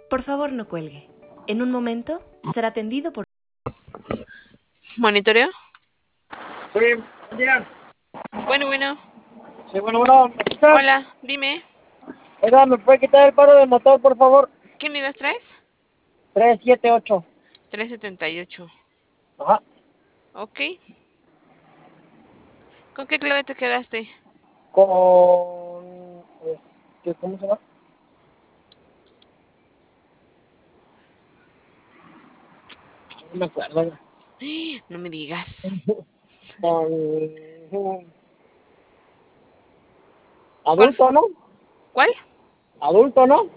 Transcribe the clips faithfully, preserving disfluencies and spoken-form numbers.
Por favor, no cuelgue. En un momento será atendido por... ¿Monitoreo? Sí, buen día. Bueno, bueno. Sí, bueno, bueno, ¿me escuchas? Hola, dime. Oiga, ¿me puede quitar el paro del motor, por favor? ¿Qué unidad traes? tres siete ocho. trescientos setenta y ocho. Ajá. Ok. ¿Con qué clave te quedaste? Con... Este, ¿cómo se llama? No me acuerdo. oiga. No me digas. Con... ¿Cuál? Adulto, ¿no? ¿Cuál? Adulto, ¿no?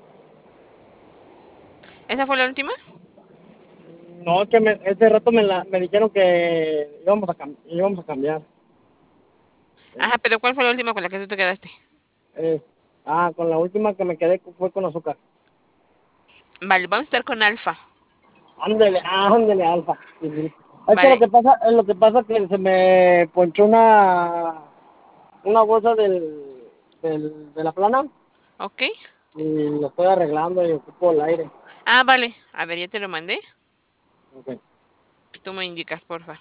¿Esa fue la última? No, es que me, ese rato me, la, me dijeron que íbamos a, cam- íbamos a cambiar. Ajá, pero ¿cuál fue la última con la que tú te quedaste? Eh, ah, con la última que me quedé fue con azúcar. Vale, vamos a estar con alfa. Ándele, ándele, Alfa. Sí, sí. Es que lo Vale. que pasa, es lo que pasa que se me ponchó una una bolsa del, del de la plana Ok. y lo estoy arreglando y ocupo el aire. Ah, vale. A ver, ya te lo mandé. Okay. Tú me indicas, porfa.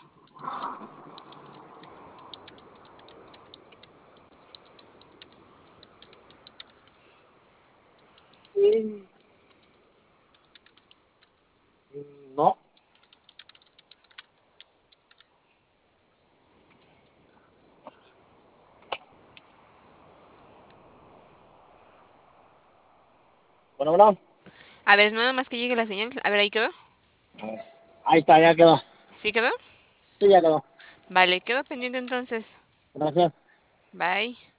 Sí. No, bueno, bueno. A ver, nada más que llegue la señal. A ver, ¿ahí quedó? Ahí está, ya quedó. ¿Sí quedó? Sí, ya quedó. Vale, quedó pendiente entonces. Gracias. Bye.